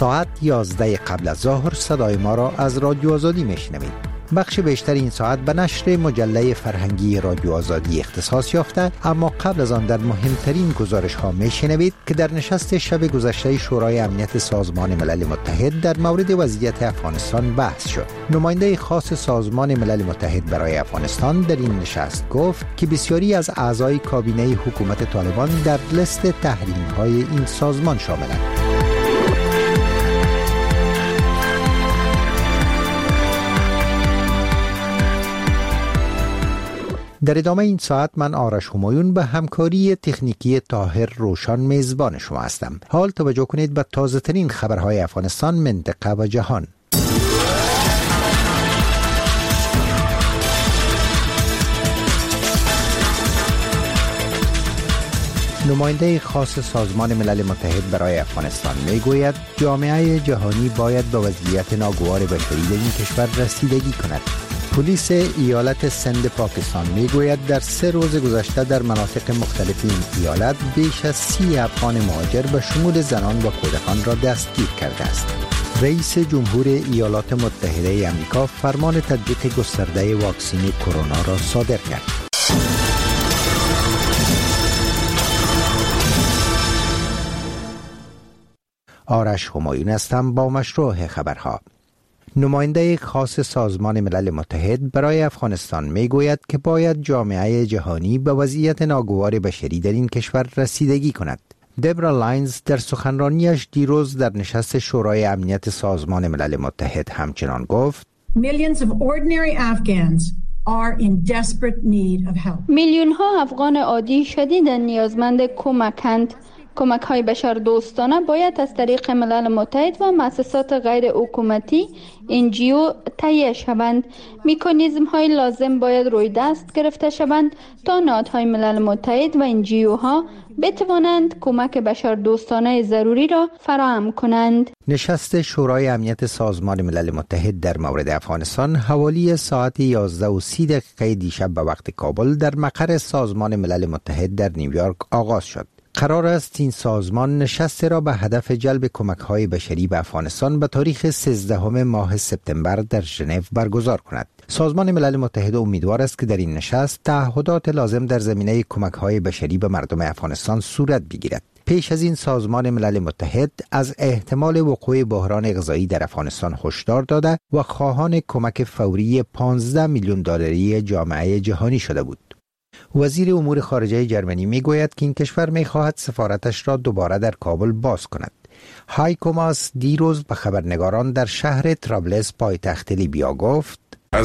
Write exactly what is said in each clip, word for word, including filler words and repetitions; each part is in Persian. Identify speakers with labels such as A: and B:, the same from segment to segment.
A: ساعت یازده قبل از ظهر صدای ما را از رادیو آزادی میشنوید. بخش بیشتر این ساعت به نشر مجله فرهنگی رادیو آزادی اختصاص یافته، اما قبل از آن در مهمترین گزارش ها میشنوید که در نشست شب گذشته شورای امنیت سازمان ملل متحد در مورد وضعیت افغانستان بحث شد. نماینده خاص سازمان ملل متحد برای افغانستان در این نشست گفت که بسیاری از اعضای کابینه حکومت طالبان در لیست تحریم های این سازمان شاملند. در ادامه این ساعت من آرش همایون به همکاری تکنیکی طاهر روشان میزبان شما هستم. حال توجه کنید به تازه ترین خبرهای افغانستان، منطقه و جهان. نماینده خاص سازمان ملل متحد برای افغانستان میگوید جامعه جهانی باید به وضعیت ناگوار بشری در این کشور رسیدگی کند. پلیس ایالت سند پاکستان میگوید در سه روز گذشته در مناطق مختلف این ایالت بیش از سی افغان مهاجر به شمول زنان و کودکان را دستگیر کرده است. رئیس جمهور ایالات متحده آمریکا فرمان تطبیق گسترده واکسن کرونا را صادر کرد. آرش همایون هستم با مشروع خبرها. نماینده خاص سازمان ملل متحد برای افغانستان میگوید که باید جامعه جهانی به وضعیت ناگوار بشری در این کشور رسیدگی کند. دبرا لاینز در سخنرانیش دیروز در نشست شورای امنیت سازمان ملل متحد همچنان گفت
B: Millions of ordinary Afghans are in desperate need of help.
C: میلیون ها افغان عادی شدیداً نیازمند کمکند. کمک های بشر دوستانه باید از طریق ملل متحد و مؤسسات غیر حکومتی ان جی او تهیه شوند. مکانیزم های لازم باید روی دست گرفته شوند تا نهادهای ملل متحد و ان جی او ها بتوانند کمک بشر دوستانه ضروری را فراهم کنند.
A: نشست شورای امنیت سازمان ملل متحد در مورد افغانستان حوالی ساعت یازده و سی دقیقه دیشب به وقت کابل در مقر سازمان ملل متحد در نیویورک آغاز شد. قرار است این سازمان نشست را به هدف جلب کمک‌های بشری به افغانستان به تاریخ سیزدهم ماه سپتامبر در ژنو برگزار کند. سازمان ملل متحد امیدوار است که در این نشست تعهدات لازم در زمینه کمک‌های بشری به مردم افغانستان صورت بگیرد. پیش از این سازمان ملل متحد از احتمال وقوع بحران غذایی در افغانستان هشدار داده و خواهان کمک فوری پانزده میلیون دلاری جامعه جهانی شده بود. وزیر امور خارجه جرمنی میگوید که این کشور میخواهد سفارتش را دوباره در کابل باز کند. هایکو ماس دیروز به خبرنگاران در شهر ترابلس پایتخت لیبیا گفت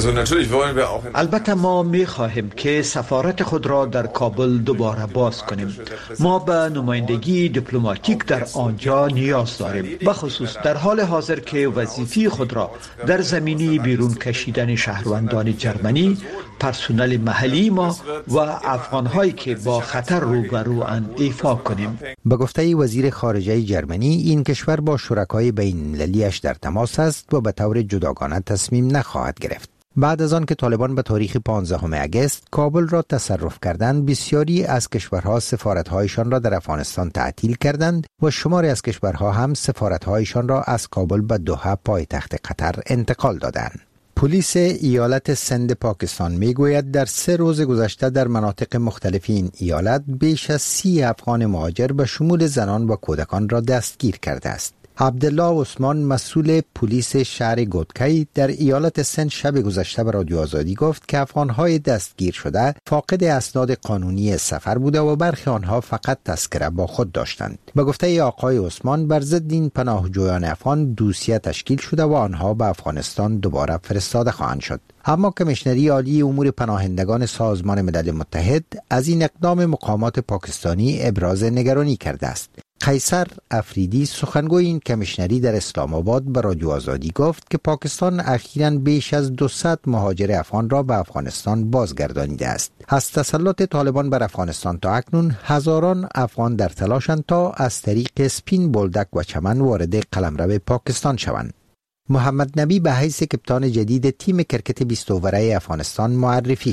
D: البته ما می خواهیم که سفارت خود را در کابل دوباره باز کنیم. ما به نمایندگی دیپلماتیک در آنجا نیاز داریم، به خصوص در حال حاضر که وظیفه خود را در زمینه بیرون کشیدن شهروندان جرمنی، پرسنل محلی ما و افغان‌هایی که با خطر روبروان ایفا کنیم.
A: به گفته وزیر خارجه جرمنی این کشور با شرکای بین‌المللی‌اش در تماس است و به طور جداگانه تصمیم نخواهد گرفت. بعد از آن که طالبان به تاریخ پانزدهم آگوست کابل را تصرف کردند، بسیاری از کشورها سفارت‌هایشان را در افغانستان تعطیل کردند و شماری از کشورها هم سفارت‌هایشان را از کابل به دوحه پایتخت قطر انتقال دادند. پلیس ایالت سند پاکستان میگوید در سه روز گذشته در مناطق مختلف این ایالت بیش از سی افغان مهاجر به شمول زنان و کودکان را دستگیر کرده است. عبدالله عثمان مسئول پلیس شهر گودکی در ایالت سند شب گذشته به رادیو آزادی گفت که افغان‌های دستگیر شده فاقد اسناد قانونی سفر بوده و برخی آنها فقط تذکره با خود داشتند. به گفته آقای عثمان بر ضد این پناهجویان افغان دوسیه تشکیل شده و آنها به افغانستان دوباره فرستاده خواهند شد. اما کمیشنری عالی امور پناهندگان سازمان ملل متحد از این اقدام مقامات پاکستانی ابراز نگرانی کرده است. قیصر افریدی سخنگوی این کمیشنری در اسلام آباد به رادیو آزادی گفت که پاکستان اخیراً بیش از دویست مهاجر افغان را به افغانستان بازگردانیده است. از تسلط طالبان بر افغانستان تا اکنون هزاران افغان در تلاشند تا از طریق سپین بولدک و چمن وارد قلمرو پاکستان شوند. محمد نبی به حیث کپتان جدید تیم کرکت بیست اووره افغانستان معرفی شد.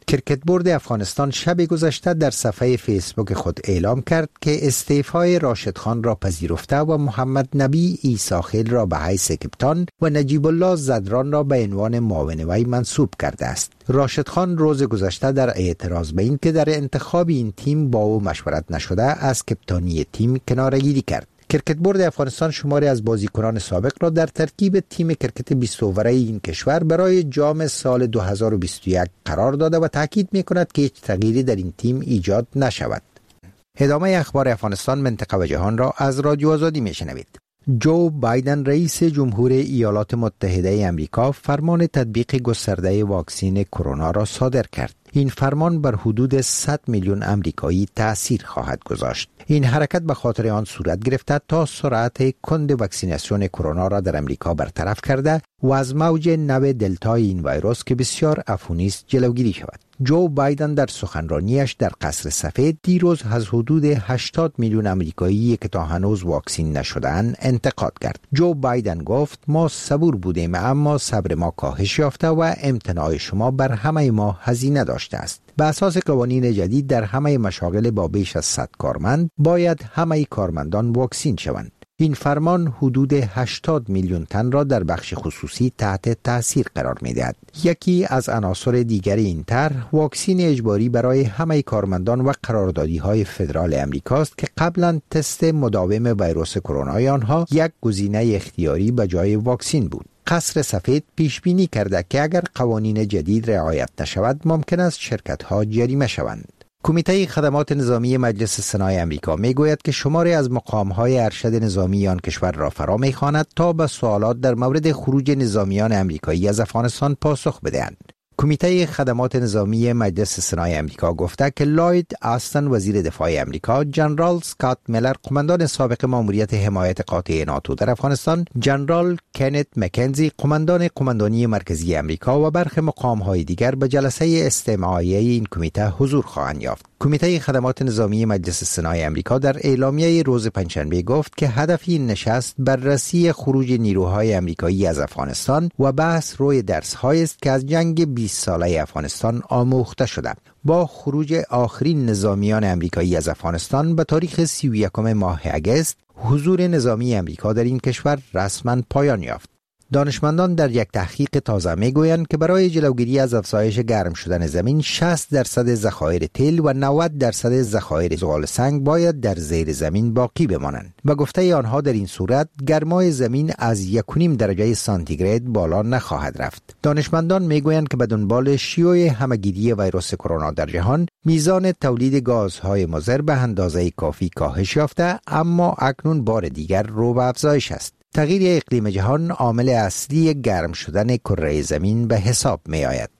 A: کرکت بورد افغانستان شب گذشته در صفحه فیسبوک خود اعلام کرد که استعفای راشد خان را پذیرفته و محمد نبی عیساخیل را به حیث کپتان و نجیب الله زدران را به عنوان معاون وی منصوب کرده است. راشد خان روز گذشته در اعتراض به این که در انتخاب این تیم با او مشورت نشده از کپتانی تیم کناره‌گیری کرد. کرکت بورد افغانستان شماری از بازیکنان سابق را در ترکیب تیم کرکت بیست اووره این کشور برای جام سال دو هزار و بیست و یک قرار داده و تاکید می‌کند که هیچ تغییری در این تیم ایجاد نشود. ادامه اخبار افغانستان، منطقه و جهان را از رادیو آزادی میشنوید. جو بایدن رئیس جمهور ایالات متحده آمریکا فرمان تطبیق گسترده واکسن کرونا را صادر کرد. این فرمان بر حدود صد میلیون آمریکایی تأثیر خواهد گذاشت. این حرکت به خاطر آن صورت گرفته تا سرعت کند واکسیناسیون کرونا را در امریکا برطرف کرده و از موج نو دلتای این ویروس که بسیار عفونی است جلوگیری شود. جو بایدن در سخنرانیش در قصر سفید دیروز از حدود هشتاد میلیون آمریکایی که تا هنوز واکسین نشده‌اند انتقاد کرد. جو بایدن گفت ما صبور بودیم اما صبر ما کاهش یافته و امتناع شما بر همه ما هزینه داشته است. به اساس قوانین جدید در همه مشاغل با بیش از صد کارمند باید همه کارمندان واکسین شوند. این فرمان حدود هشتاد میلیون تن را در بخش خصوصی تحت تاثیر قرار می‌دهد. یکی از عناصر دیگر این طرح واکسین اجباری برای همه کارمندان و قراردادی‌های فدرال امریکاست که قبلا تست مداوم ویروس کرونا آنها یک گزینه اختیاری به جای واکسین بود. قصر سفید پیش بینی کرده که اگر قوانین جدید رعایت نشود ممکن است شرکت‌ها جریمه شوند. کمیته خدمات نظامی مجلس سنای امریکا میگوید که شماری از مقام‌های ارشد نظامی آن کشور را فرا می‌خواند تا به سوالات در مورد خروج نظامیان امریکایی از افغانستان پاسخ بدهند. کمیته خدمات نظامی مجلس سنای امریکا گفته که لوید آستن وزیر دفاع امریکا، جنرال اسکات میلر قماندان سابق ماموریت حمایت قاطع ناتو در افغانستان، جنرال کنت مکنزی قماندان قماندانی مرکزی امریکا و برخی مقام‌های دیگر به جلسه استماعیه این کمیته حضور خواهند یافت. کمیته خدمات نظامی مجلس سنای امریکا در اعلامیه روز پنجشنبه گفت که هدف این نشست بررسی خروج نیروهای امریکایی از افغانستان و بحث روی درس‌هایی است که از جنگ بیست ساله افغانستان آموخته شده. با خروج آخرین نظامیان امریکایی از افغانستان به تاریخ سی و یکم ماه اگست، حضور نظامی امریکا در این کشور رسما پایان یافت. دانشمندان در یک تحقیق تازه میگویند که برای جلوگیری از افزایش گرم شدن زمین شصت درصد ذخایر تیل و نود درصد ذخایر زغال سنگ باید در زیر زمین باقی بمانند. به گفته آنها در این صورت گرمای زمین از یک و نیم درجه سانتیگراد بالا نخواهد رفت. دانشمندان میگویند که به دنبال شیوع همهگیری ویروس کرونا در جهان میزان تولید گازهای مضر به اندازه کافی کاهش یافته، اما اکنون بار دیگر رو به افزایش است. تغییر اقلیم جهان عامل اصلی گرم شدن کره زمین به حساب می آید.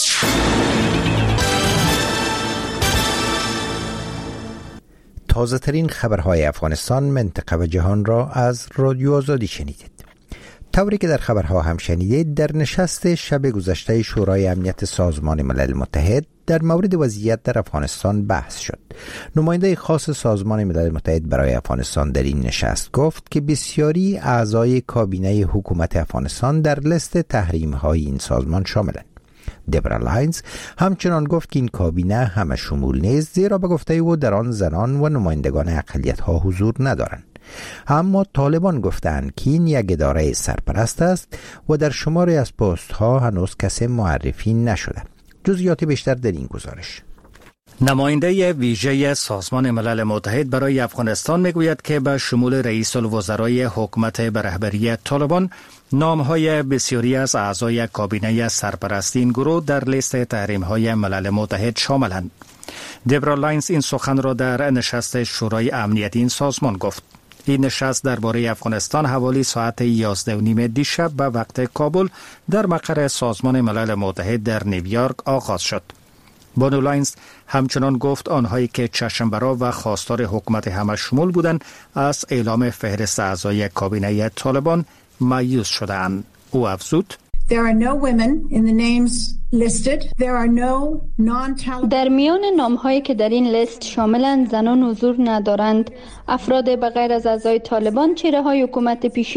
A: تازه ترین خبرهای افغانستان، منطقه و جهان را از رادیو آزادی شنیدید. طوری که در خبرها هم شنیدید، در نشست شب گذشته شورای امنیت سازمان ملل متحد در مورد وضعیت در افغانستان بحث شد. نماینده خاص سازمان ملل متحد برای افغانستان در این نشست گفت که بسیاری اعضای کابینه حکومت افغانستان در لست تحریم‌های این سازمان شاملند. دبرا لاینز همچنان گفت که این کابینه همه شمول نیست، زیرا به گفته او در آن زنان و نمایندگان اقلیت‌ها حضور ندارند. اما طالبان گفتند که این یک اداره سرپرست است و در شماری از پست‌ها هنوز کسی معرفی نشده. جزئیات بیشتر در این گزارش.
E: نماینده ویژه سازمان ملل متحد برای افغانستان میگوید که به شمول رئیس الوزرای حکومت به رهبری طالبان، نام‌های بسیاری از اعضای کابینه سرپرستی این گروه در لیست تحریم‌های ملل متحد شاملند. دبرا لاینز این سخن را در نشست شورای امنیتی این سازمان گفت. این نشست درباره افغانستان حوالی ساعت یازده و نیم دیشب به وقت کابل در مقر سازمان ملل متحد در نیویورک آغاز شد. بانو لاینز همچنان گفت آنهایی که چشم‌برا و خواستار حکومت همه شمول بودند از اعلام فهرست اعضای کابینه طالبان مایوس شدند. او افزود:
B: There are no women in the names listed. There are no non-Taliban.
C: در میان نام‌هایی که در این لیست شاملند زنان حضور ندارند. افراد بغیر از اعضای طالبان، چهره‌های حکومت پیشین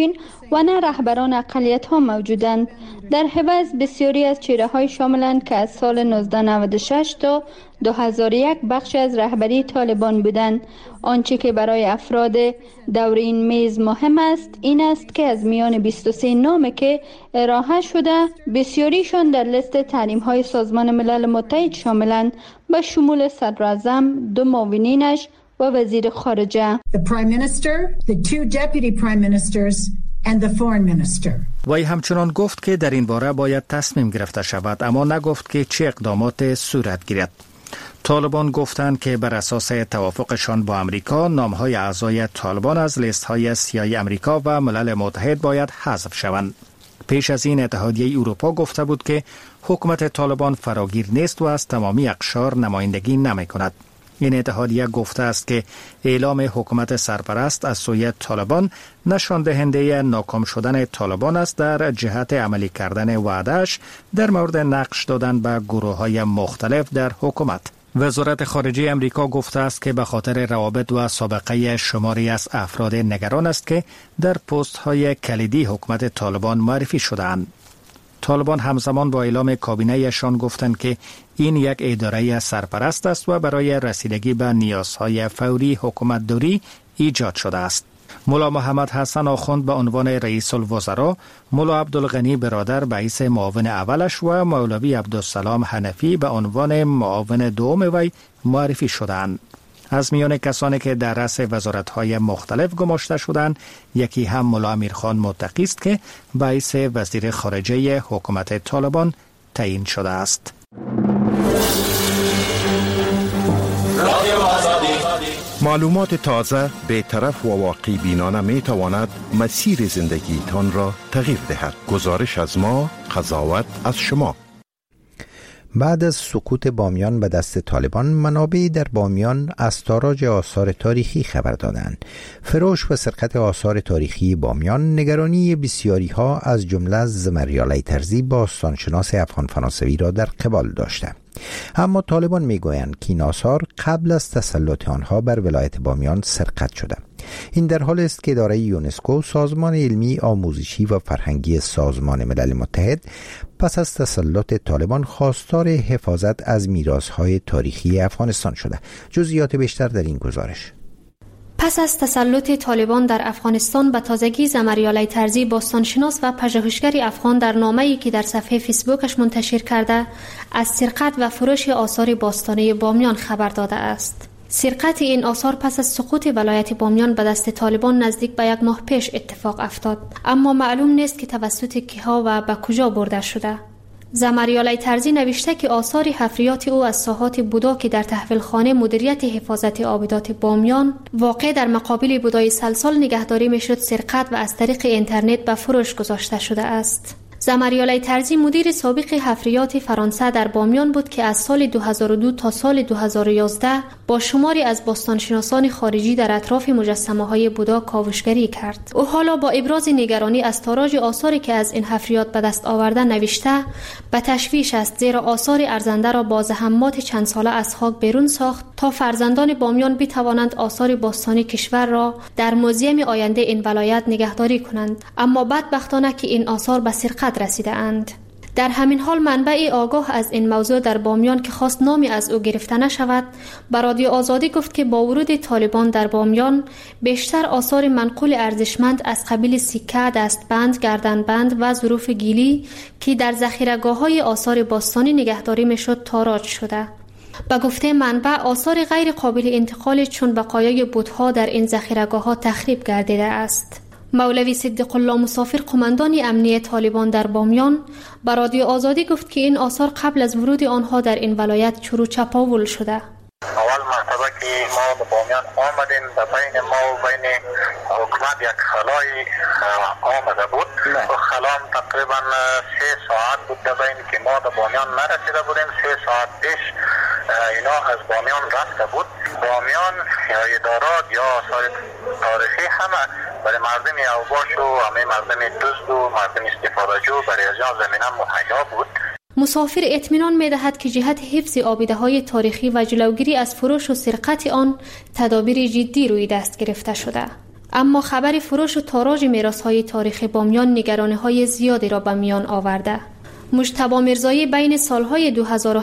C: و نه رهبران اقلیت ها موجودند. در حوض بسیاری از چهره های شاملند که از سال نوزده نود و شش تا دو هزار و یک بخش از رهبری طالبان بودند. آنچه که برای افراد دور این میز مهم است این است که از میان بیست و سه نام که ارائه شده بسیاریشان در لیست تحریم های سازمان ملل متحد شاملند، به شمول صدراعظم، دو معاونینش و وزیر خارجه.
B: The Prime Minister, the two Deputy Prime Ministers and the Foreign Minister.
E: وی همچنان گفت که در این باره باید تصمیم گرفته شود، اما نگفت که چه اقدامات صورت گیرد. طالبان گفتند که بر اساس توافقشان با امریکا نامهای اعضای طالبان از لیست‌های سیاه امریکا و ملل متحد باید حذف شوند. پیش از این اتحادیه اروپا گفته بود که حکومت طالبان فراگیر نیست و از تمامی اقشار نمایندگی نمی‌کند. این اتحادیه گفته است که اعلام حکومت سرپرست از سوی طالبان نشان دهنده ناکام شدن طالبان است در جهت عملی کردن وعده‌اش در مورد نقش دادن به گروه‌های مختلف در حکومت. وزارت خارجه امریکا گفته است که به خاطر روابط و سابقه شماری از افراد نگران است که در پست‌های کلیدی حکومت طالبان معرفی شده‌اند. طالبان همزمان با اعلام کابینه‌شان گفتند که این یک اداره سرپرست است و برای رسیدگی به نیازهای فوری حکومت داری ایجاد شده است. ملا محمد حسن آخوند به عنوان رئیس الوزراء، ملا عبدالغنی برادر به حیث معاون اولش و مولوی عبدالسلام حنفی به عنوان معاون دوم وی معرفی شدند. از میان کسانی که در رأس وزارت‌های مختلف گماشته شدند، یکی هم ملا امیرخان متقی است که به حیث وزیر خارجه حکومت طالبان تعیین شده است.
F: معلومات تازه، بی‌طرف و واقع بینانه می تواند مسیر زندگی تان را تغییر دهد. گزارش از ما، قضاوت از شما.
A: بعد از سقوط بامیان به دست طالبان، منابعی در بامیان از تاراج آثار تاریخی خبر دادند. فروش و سرقت آثار تاریخی بامیان نگرانی بسیاری ها از جمله زمریاله ترزی باستانشناس افغان فرانسوی را در قبال داشته. اما طالبان میگویند که این آثار قبل از تسلط آنها بر ولایت بامیان سرقت شده. این در حال است که اداره یونسکو، سازمان علمی، آموزشی و فرهنگی سازمان ملل متحد، پس از تسلط طالبان خواستار حفاظت از میراث‌های تاریخی افغانستان شده. جزئیات بیشتر در این گزارش.
G: پس از تسلط طالبان در افغانستان به تازگی زمریاله ترزی باستانشناس و پژوهشگر افغان در نامه‌ای که در صفحه فیسبوکش منتشر کرده از سرقت و فروش آثار باستانی بامیان خبر داده است. سرقت این آثار پس از سقوط ولایت بامیان به دست طالبان نزدیک به یک ماه پیش اتفاق افتاد، اما معلوم نیست که توسط کیها و به کجا برده شده. زمریاله ترزی نوشته که آثار حفریات او از ساحات بودا که در تحویلخانه مدیریت حفاظت آبدات بامیان واقع در مقابل بودای سلسال نگهداری میشد سرقت و از طریق اینترنت به فروش گذاشته شده است. زمریاله ترزی مدیر سابق حفریات فرانسه در بامیان بود که از سال دو هزار و دو تا سال دو هزار و یازده با شماری از باستانشناسان خارجی در اطراف مجسمه های بودا کاوشگری کرد. او حالا با ابراز نگرانی از تاراج آثاری که از این حفریات به دست آورده نوشته به تشویش است، زیرا آثار ارزنده را با زحمات چند ساله از خاک بیرون ساخت تا فرزندان بامیان بتوانند آثار باستانی کشور را در موزیم آینده این ولایت نگهداری کنند، اما بدبختانه که این آثار به سرقت رسیده اند. در همین حال منبع آگاه از این موضوع در بامیان که خواست نامی از او گرفته نشود به رادیو آزادی گفت که با ورود طالبان در بامیان بیشتر آثار منقول ارزشمند از قبیل سکه، دستبند، گردنبند و ظروف گیلی که در ذخیره‌گاه‌های آثار باستانی نگهداری میشد تاراج شده. به گفته منبع آثار غیر قابل انتقال چون بقایای بت‌ها در این ذخیره‌گاه‌ها تخریب گردیده است. مولوی صدیق الله مسافر قماندان امنیت طالبان در بامیان به رادیو آزادی گفت که این آثار قبل از ورود آنها در این ولایت چرو چپاول شده.
H: اول مرتبه که ما به بامیان آمدیم در بین ما و بین حکومت یک خلای آمده بود و خلام تقریبا سه ساعت بود در بین که ما در بامیان نرسیده بودیم. سه ساعت پیش اینا از بامیان رفته بود. بامیان یا ادارات یا آثار تاریخی همه برای مردم اوباش و همه مردم دزد و مردم استفاده جو برای از آن زمینه مهیا بود.
G: مسافر اطمینان می‌دهد که جهت حفظ آبده‌های تاریخی و جلوگیری از فروش و سرقت آن تدابیر جدی روی دست گرفته شده. اما خبر فروش و تاراج میراث‌های تاریخی بامیان نگرانی‌های زیادی را به میان آورده. مجتبی میرزایی بین سالهای دو هزار و